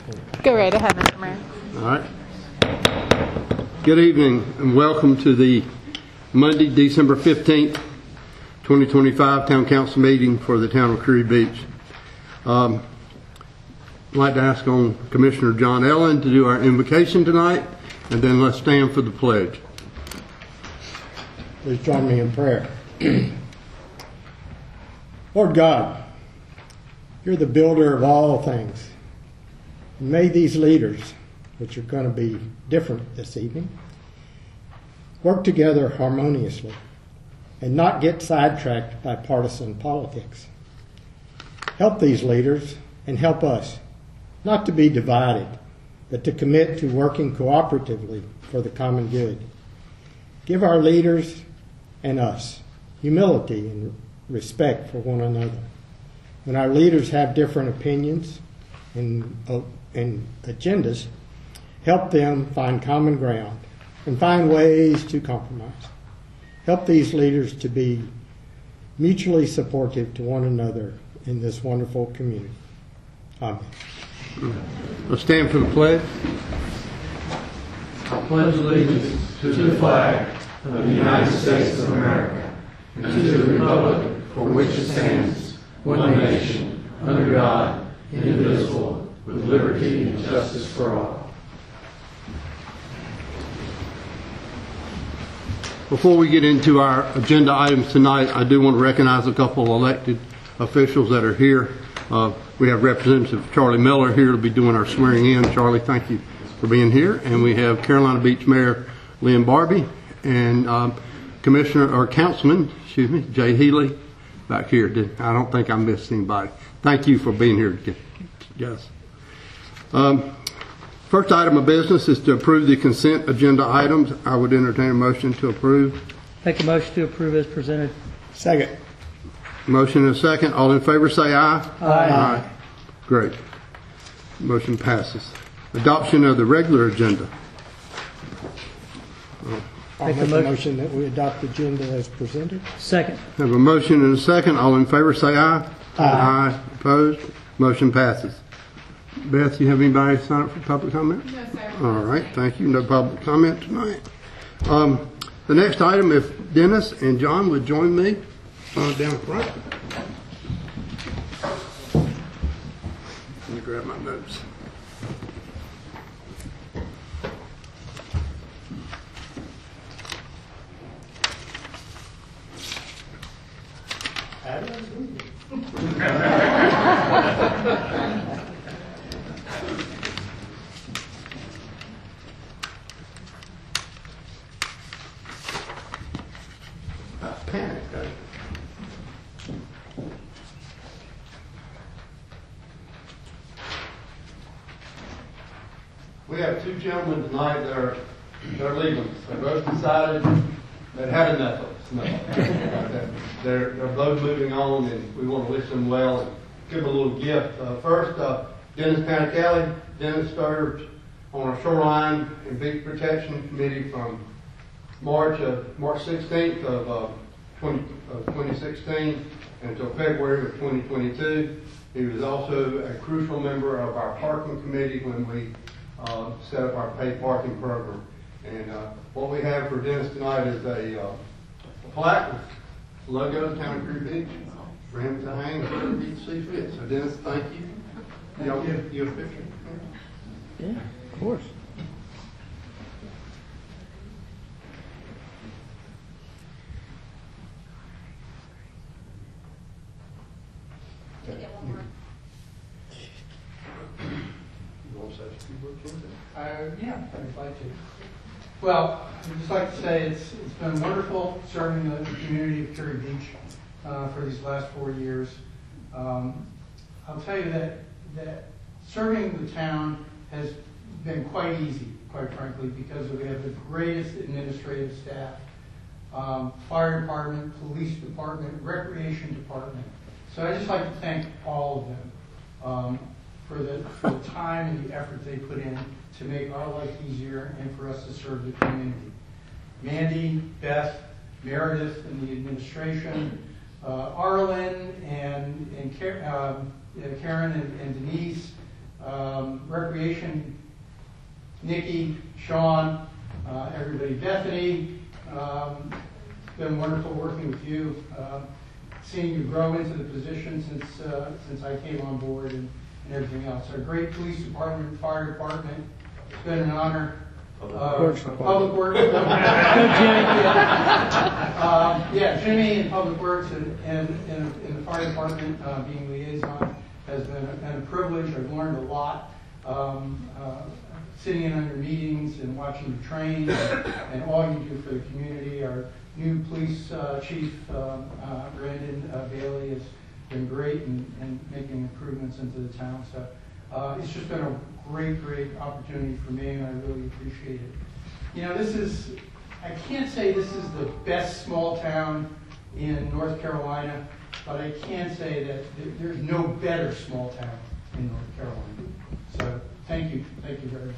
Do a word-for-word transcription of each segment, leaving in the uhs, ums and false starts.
Go right ahead, Mister Mayor. All right. Good evening and welcome to the Monday, December fifteenth, twenty twenty-five Town Council meeting for the town of Curry Beach. Um, I'd like to ask on Commissioner John Ellen to do our invocation tonight, and then let's stand for the pledge. Please join me in prayer. Lord God, you're the builder of all things. May these leaders, which are going to be different this evening, work together harmoniously and not get sidetracked by partisan politics. Help these leaders and help us not to be divided, but to commit to working cooperatively for the common good. Give our leaders and us humility and respect for one another. When our leaders have different opinions and, uh, and agendas, help them find common ground and find ways to compromise. Help these leaders to be mutually supportive to one another in this wonderful community. Amen. Let's stand for the pledge. I pledge allegiance to the flag of the United States of America and to the republic for which it stands, one nation, under God, indivisible, with liberty and justice for all. Before we get into our agenda items tonight, I do want to recognize a couple of elected officials that are here. Uh, we have Representative Charlie Miller here to be doing our swearing in. Charlie, thank you for being here. And we have Carolina Beach Mayor Lynn Barbie and um, Commissioner or Councilman, excuse me, Jay Healy back here. I don't think I missed anybody. Thank you for being here, guys. Um, first item of business is to approve the consent agenda items. I would entertain a motion to approve. Make a motion to approve as presented. Second. Motion and a second. All in favor say aye. Aye. Aye. Great. Motion passes. Adoption of the regular agenda. I'll Make make a a mo- motion that we adopt the agenda as presented. Second. Have a motion and a second. All in favor say aye. Aye. Aye. Opposed? Motion passes. Beth, you have anybody sign up for public comment? No, sir. All right. Thank you. No public comment tonight. Um, the next item, if Dennis and John would join me uh, down front. Let me grab my notes. Panic, right? We have two gentlemen tonight that are, that are leaving. They both decided they'd had enough of us. No. they're, they're both moving on, and we want to wish them well and give them a little gift. Uh, first, uh, Dennis Panicali. Dennis served on our Shoreline and Beach Protection Committee from March of March sixteenth of, uh, twenty, of twenty sixteen until February of twenty twenty-two. He was also a crucial member of our parking committee when we uh, set up our paid parking program. And uh, what we have for Dennis tonight is a, uh, a plaque with the logo of the town of Curry Beach for him to hang wherever he sees fit. So Dennis, thank you. Thank Y'all give you a picture. Yeah, of course. Uh, yeah, I'd like to. Well, I'd just like to say it's it's been wonderful serving the community of Curry Beach uh, for these last four years. Um, I'll tell you that that serving the town has been quite easy, quite frankly, because we have the greatest administrative staff, um, fire department, police department, recreation department. So I'd just like to thank all of them um, for the for the time and the effort they put in to make our life easier and for us to serve the community. Mandy, Beth, Meredith in the administration, uh, Arlen and, and uh, Karen and, and Denise, Um, Recreation, Nikki, Sean, uh, everybody, Bethany. Um, it's been wonderful working with you, uh, seeing you grow into the position since uh, since I came on board and, and everything else. Our great police department, fire department. It's been an honor. Uh, Works Public Works. Go, Jimmy. um, yeah, Jimmy in Public Works and, and, and in the fire department uh, being liaison has been a, been a privilege. I've learned a lot. Um, uh, sitting in on your meetings and watching you train and, and all you do for the community. Our new police uh, chief, um, uh, Brandon uh, Bailey, has been great in, in making improvements into the town. So uh, it's just been a great, great opportunity for me, and I really appreciate it. You know, this is, I can't say this is the best small town in North Carolina, but I can say that th- there's no better small town in North Carolina. So thank you, thank you very much.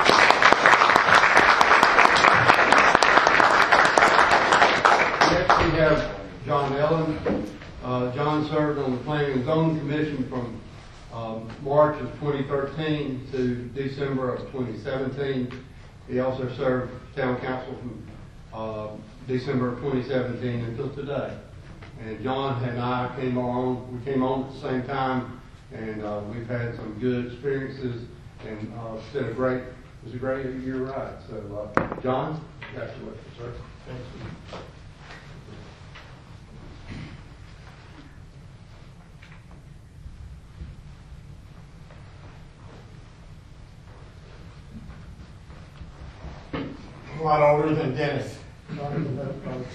Next, we have John Ellen. Uh, John served on the Planning and Zoning Commission from um, March of twenty thirteen to December of twenty seventeen. He also served town council from uh, December of twenty seventeen until today. And John and I came on, we came on at the same time, and uh, we've had some good experiences, and uh, it's been a great, it was a great year ride. So, uh, John, congratulations, sir. Thank you. A lot older than Dennis. Sorry for those folks.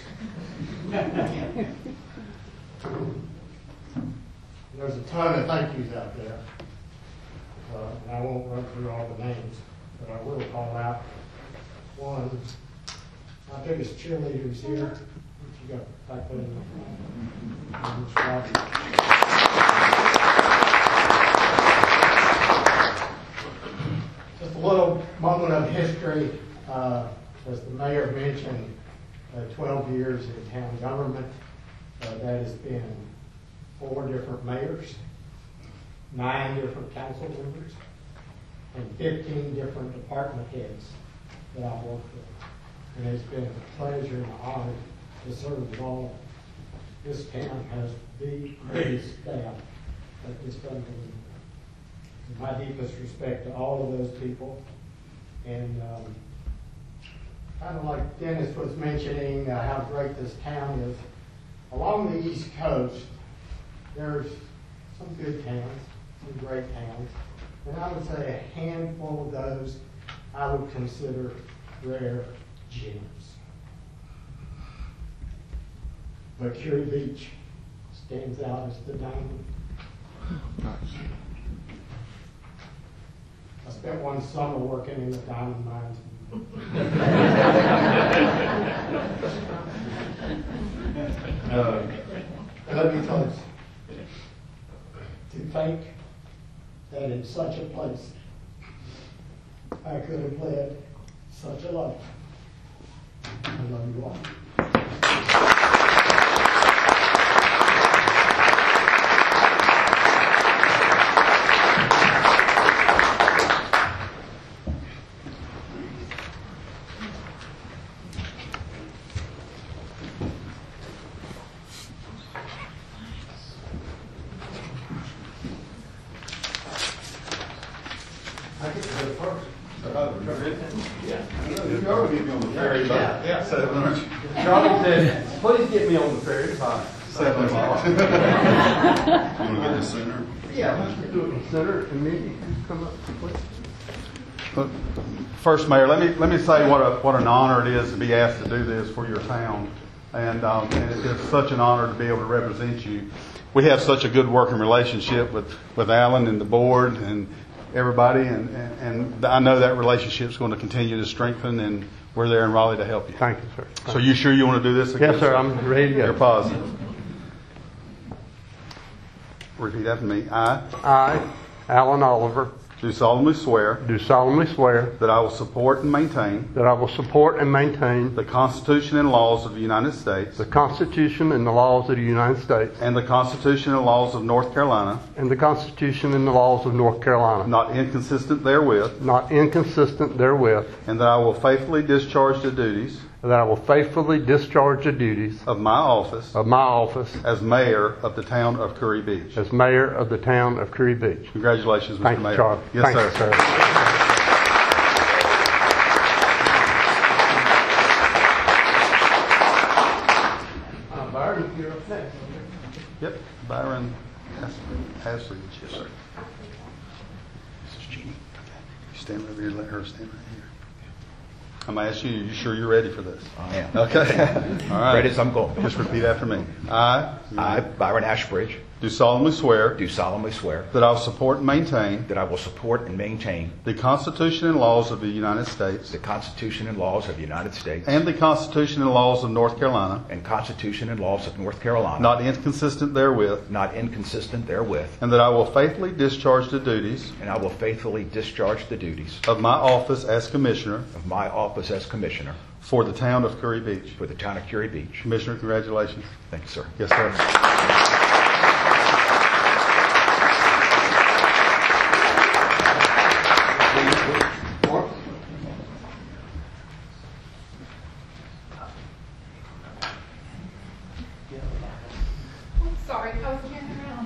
There's a ton of thank yous out there. Uh, and I won't run through all the names, but I will call out one. My biggest cheerleaders here. What you got back there? Miss Robbie. Just a little moment of history. Uh, as the mayor mentioned, uh, twelve years in town government. Uh, that has been four different mayors, nine different council members, and fifteen different department heads that I've worked with. And it's been a pleasure and an honor to serve with all. This town has the greatest staff at this country. My deepest respect to all of those people. And um, kind of like Dennis was mentioning uh, how great this town is. Along the East Coast, there's some good towns, some great towns, and I would say a handful of those I would consider rare gems. But Curie Beach stands out as the diamond. I spent one summer working in the diamond mines. uh, let me tell you, to think that in such a place I could have led such a life. I love you all. Charlie said, please get me on the ferry. Fine. Seven o'clock. You want to get the center? Yeah, let's do it in the center, and then you can come up, please. First, Mayor, let me let me say what a what an honor it is to be asked to do this for your town, and um, and it is such an honor to be able to represent you. We have such a good working relationship with, with Alan and the board and everybody, and, and, and I know that relationship is going to continue to strengthen, and we're there in Raleigh to help you. Thank you, sir. So you sure you want to do this again? Yes, sir. I'm ready to go. You're positive. Repeat after me. I, I, Alan Oliver, do solemnly swear do solemnly swear that I will support and maintain that I will support and maintain the Constitution and laws of the United States the Constitution and the laws of the United States and the Constitution and laws of North Carolina, and the Constitution and the laws of North Carolina, not inconsistent therewith, not inconsistent therewith, and that I will faithfully discharge the duties and that I will faithfully discharge the duties of my office of my office as mayor of the town of Curry Beach. as mayor of the town of Curry Beach. Congratulations, Mister Thank you, Mayor. Charlie. Yes, Thank sir. you, sir. Uh, Byron, you're up next. Yep, Byron Hasridge. Yes, sir. This is Jeannie. Okay. You stand over here, let her stand right here. I'm going to ask you, you sure you're ready for this? I am. Okay. All right. Ready as I'm going. Just repeat after me. I, I, Byron Ashbridge, do solemnly swear do solemnly swear that I will support and maintain that I will support and maintain the Constitution and laws of the United States the Constitution and laws of the United States and the Constitution and laws of North Carolina, and Constitution and laws of North Carolina, not inconsistent therewith, not inconsistent therewith, and that I will faithfully discharge the duties and I will faithfully discharge the duties of my office as Commissioner of my office as Commissioner for the town of Curry Beach. for the town of Curry Beach. Commissioner, congratulations. Thank you, sir. Yes, sir. Sorry, I was getting around.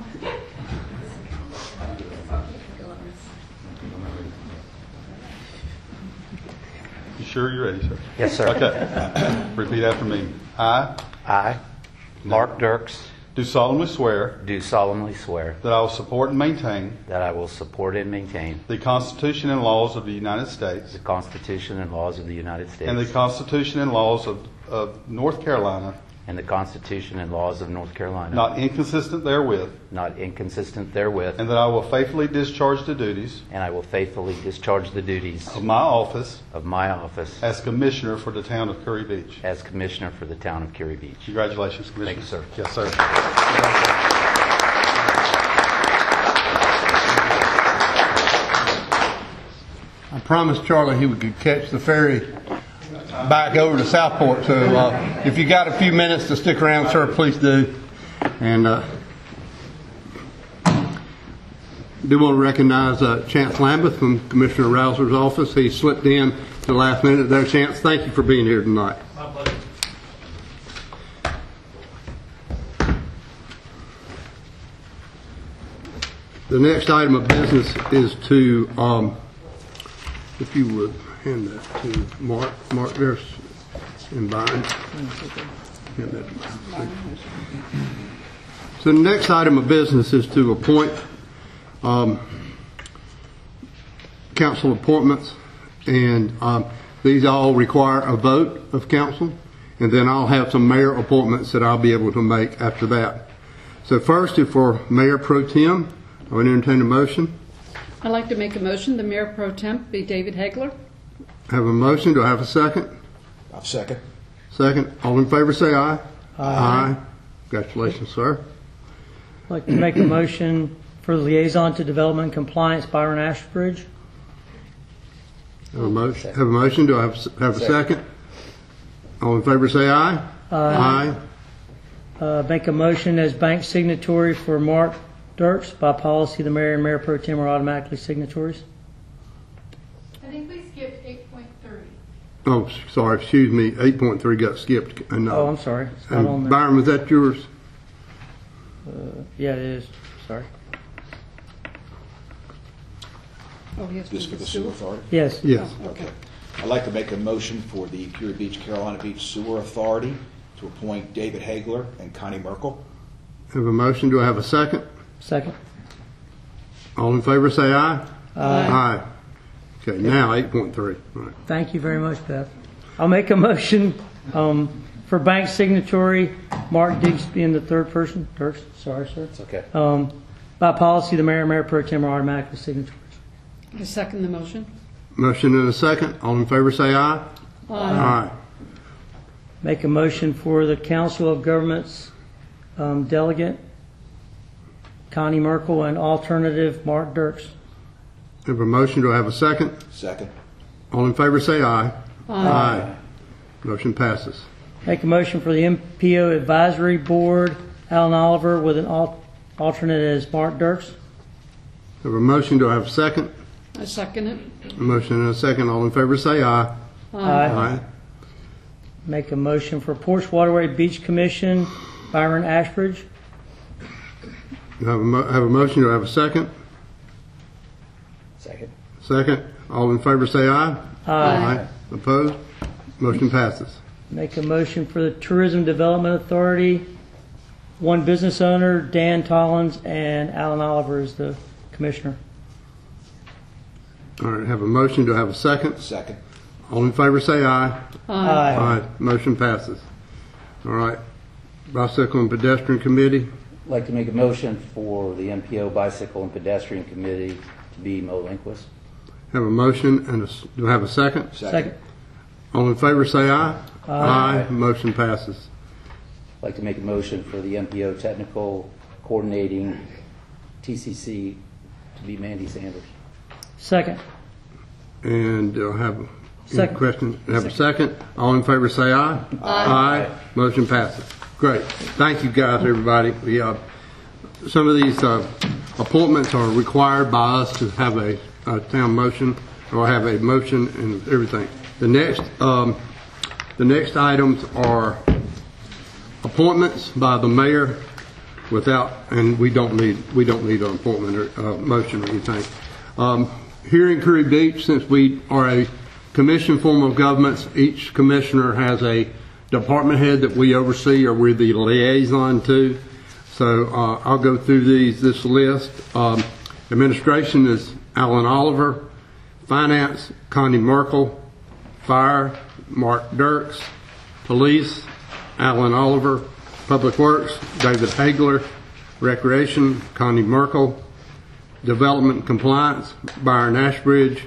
You sure you're ready, sir? Yes, sir. Okay. Repeat after me. I I, Mark Dirks, do solemnly swear do solemnly swear that I will support and maintain that I will support and maintain the Constitution and laws of the United States the Constitution and laws of the United States and the Constitution and laws of, of North Carolina, and the Constitution and laws of North Carolina, not inconsistent therewith, not inconsistent therewith, and that I will faithfully discharge the duties and I will faithfully discharge the duties of my office of my office as Commissioner for the town of Curry Beach. as Commissioner for the town of Curry Beach. Congratulations, Commissioner. Thank you, sir. Yes, sir. I promised Charlie he would catch the ferry back over to Southport. So uh, if you got a few minutes to stick around, sir, please do. And uh, do want to recognize uh, Chance Lambeth from Commissioner Rouser's office. He slipped in the last minute there. Chance, thank you for being here tonight. My pleasure. The next item of business is to, um, if you would, hand that to Mark. Mark, there's, and Byron. Hand that to Byron. So the next item of business is to appoint um, council appointments, and um, these all require a vote of council, and then I'll have some mayor appointments that I'll be able to make after that. So first, if for Mayor Pro Tem, I would entertain a motion. I'd like to make a motion, the Mayor Pro Temp be David Hegler. Have a motion. Do I have a second? I'll second. Second. All in favor say aye. Aye. Congratulations, sir. I'd like to make a motion for the Liaison to Development and Compliance, Byron Ashbridge. Have a motion. Have a motion. Do I have, have a second? All in favor say aye. Aye. Uh, Make a motion as bank signatory for Mark Dirks. By policy, the mayor and mayor pro tem are automatically signatories. I think we skipped eight point three. Oh, sorry. Excuse me. eight point three got skipped. And, uh, Oh, I'm sorry. It's not and on there. Byron, was that yours? Uh, Yeah, it is. Sorry. Oh, yes. This for the sewer authority? Yes. Yes. Okay. I'd like to make a motion for the Curry Beach, Carolina Beach Sewer Authority to appoint David Hagler and Connie Merkel. Have a motion. Do I have a second? Second. All in favor say aye. Aye. Aye. Okay, now eight point three. Right. Thank you very much, Beth. I'll make a motion um, for bank signatory, Mark Diggs being the third person. Dirks, sorry, sir. It's okay. Um, By policy, the mayor and mayor pro tem are automatically signatories. I second the motion. Motion and a second. All in favor say aye. Aye. Make a motion for the Council of Governments um, delegate, Connie Merkel, and alternative Mark Dirks. Have a motion, do I have a second? Second. All in favor say aye. Aye. Motion passes. Make a motion for the M P O Advisory Board, Alan Oliver, with an al- alternate as Mark Dirks. Have a motion, do I have a second? I second it. A motion and a second. All in favor say aye. Aye. Make a motion for Porch Waterway Beach Commission, Byron Ashbridge. Do I have a, mo- have a motion, do I have a second? Second. Second. All in favor say aye. Aye. Opposed? Motion passes. Make a motion for the Tourism Development Authority, one business owner, Dan Tollins, and Alan Oliver is the commissioner. All right, have a motion, do I have a second? Second. All in favor say aye. Aye. Aye. Motion passes. All right. Bicycle and Pedestrian Committee. I'd like to make a motion for the M P O Bicycle and Pedestrian Committee to be Mo Linquist. Have a motion and a, s- do I have a second? Second. All in favor say aye. Aye. Motion passes. I'd like to make a motion for the M P O Technical Coordinating T C C to be Mandy Sanders. Second. And do I have any Second. question? Have a second? All in favor say aye. Aye. Motion passes. Great. Thank you guys, everybody. We, uh, some of these uh, appointments are required by us to have a, a town motion or have a motion and everything. The next, um, the next items are appointments by the mayor without, and we don't need, we don't need an appointment or uh, motion or anything. Um, here in Curry Beach, since we are a commission form of governments, each commissioner has a department head that we oversee or we're the liaison to. So uh, I'll go through these, this list. Um, administration is Alan Oliver. Finance, Connie Merkel. Fire, Mark Dirks. Police, Alan Oliver. Public Works, David Hagler. Recreation, Connie Merkel. Development and Compliance, Byron Ashbridge.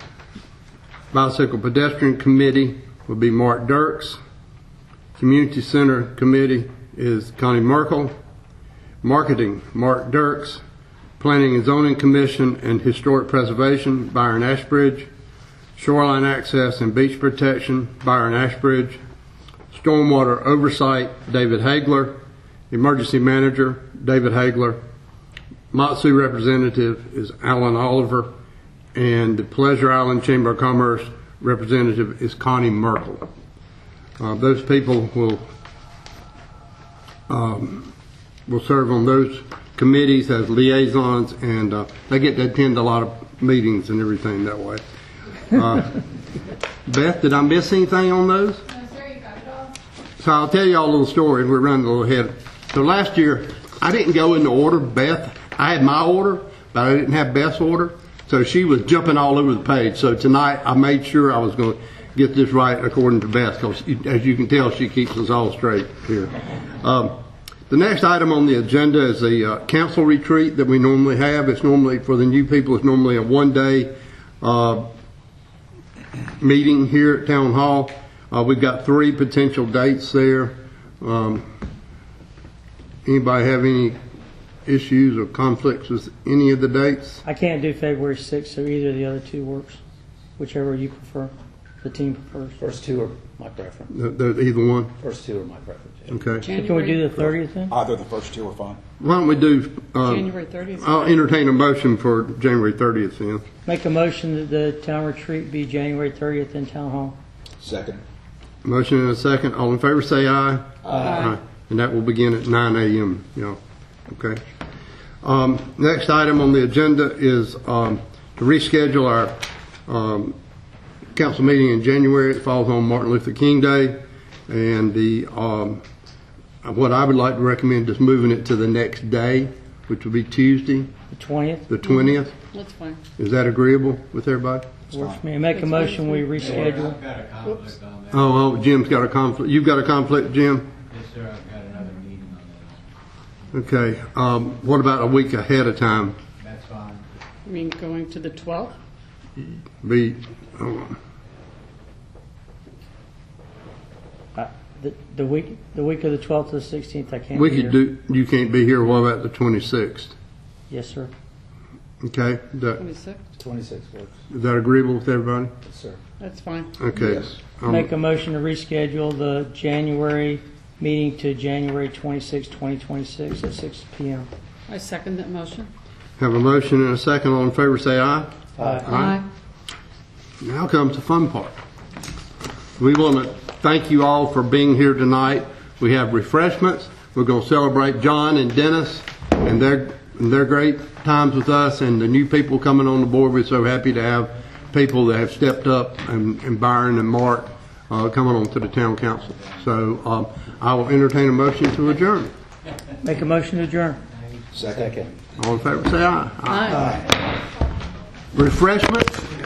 Bicycle Pedestrian Committee will be Mark Dirks. Community Center Committee is Connie Merkel. Marketing, Mark Dirks. Planning and Zoning Commission and Historic Preservation, Byron Ashbridge. Shoreline Access and Beach Protection, Byron Ashbridge. Stormwater Oversight, David Hagler. Emergency Manager, David Hagler. Matsu Representative is Alan Oliver. And the Pleasure Island Chamber of Commerce representative is Connie Merkel. Uh, those people will um, will serve on those committees as liaisons, and uh, they get to attend a lot of meetings and everything that way. Uh, Beth, did I miss anything on those? No, sir, you got it all. So I'll tell you all a little story. We're running a little ahead. So last year, I didn't go in the order. Beth, I had my order, but I didn't have Beth's order. So she was jumping all over the page. So tonight, I made sure I was going to get this right according to Beth, because as you can tell, she keeps us all straight here. Um, the next item on the agenda is the uh, council retreat that we normally have. It's normally, for the new people, it's normally a one-day uh, meeting here at Town Hall. Uh, we've got three potential dates there. Um, anybody have any issues or conflicts with any of the dates? I can't do February sixth, so either of the other two works, whichever you prefer, the team prefers. First two are my preference. The, the, either one? First two are my preference. Yeah. Okay. Can we do the thirtieth then? Either the first two are fine. Why don't we do? Uh, January thirtieth. I'll entertain a motion for January thirtieth then. Make a motion that the town retreat be January thirtieth in Town Hall. Second. Motion and a second. All in favor say aye. Aye. And that will begin at nine a.m. You know. Okay. Um, next item on the agenda is um, to reschedule our um, council meeting in January. It falls on Martin Luther King Day, and the um, what I would like to recommend is moving it to the next day, which will be Tuesday, The twentieth the twentieth. That's fine. Is that agreeable with everybody? works for me. Make a motion, we reschedule. I've got a conflict on that. Oh, oh, Jim's got a conflict. You've got a conflict, Jim? Yes, sir, I've got another meeting on Okay. Um, what about a week ahead of time? that. That's fine. You mean going to the twelfth? Be, oh, Uh, The, the week, the week of the twelfth to the sixteenth, I can't we be could here. do, you can't be here. What about the twenty-sixth? Yes, sir. Okay, that, twenty-six? twenty-six works. is that agreeable with everybody? Yes, sir. That's fine. Okay. Yes. Um, Make a motion to reschedule the January meeting to January twenty-sixth, twenty twenty-six at six p m I second that motion. Have a motion and a second. All in favor, say aye. Aye. Now comes the fun part. We want to thank you all for being here tonight. We have refreshments. We're going to celebrate John and Dennis and their and their great times with us, and the new people coming on the board. We're so happy to have people that have stepped up, and, and Byron and Mark uh, coming on to the town council. So um, I will entertain a motion to adjourn. Make a motion to adjourn. Second. All in favor, say aye. Aye. Refreshments.